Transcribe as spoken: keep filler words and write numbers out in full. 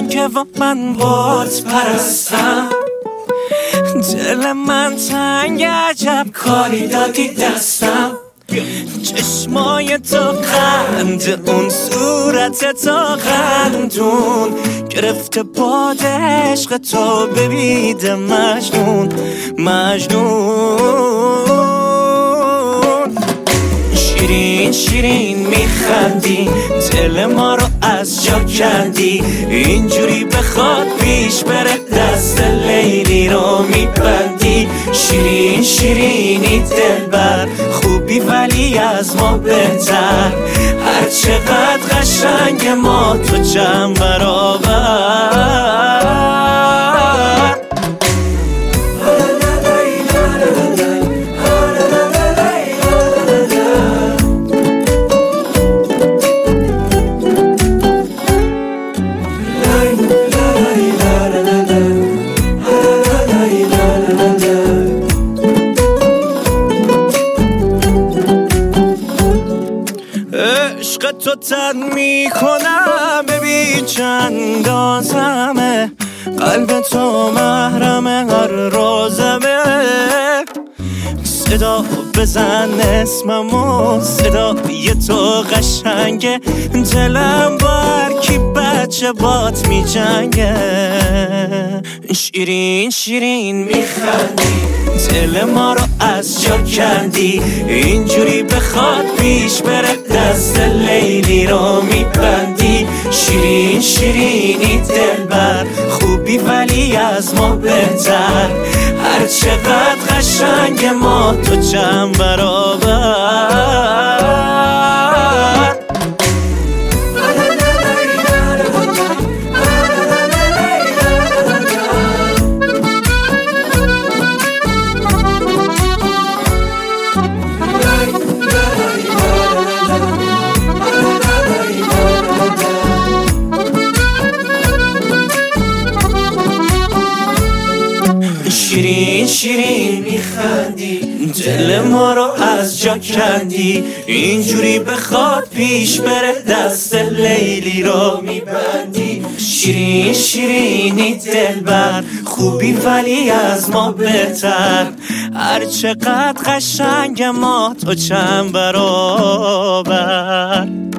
قشنگه و من بات پرستم. دل من تنگ عجب کاری دادی دستم. چشمای تو قند اون صورت تو قندون گرفته باد عشق تو ببید مجنون مجنون. شیرین شیرین میخندی دل ما رو از جا کندی. اینجوری بخواد پیش بره دست لیلی رو میبندی. شیرین شیرینی دلبر خوبی ولی از ما بهتر. هر چقدر قشنگ ما تو چند برابر. عشق تو تن میکنم ببین چند آزمه. قلب تو محرم هر رازمه. صدا بزن اسممو صدای تو قشنگه. دلم بر کی بچه بات می جنگه. شیرین شیرین میخندی دل ما رو از جا کندی. اینجوری بخواد پیش بره دست لیلی رو میبندی. شیرین شیرینی دلبر خوبی ولی از ما بهتر. هر چقدر قشنگ ما تو چند برابر. شیرین شیرین میخندی دل ما رو از جا کندی. اینجوری بخواد پیش بره دست لیلی رو میبندی. شیرین شیرینی دلبر خوبی ولی از ما بهتر. هر چقدر قشنگ ما تو چند برابر.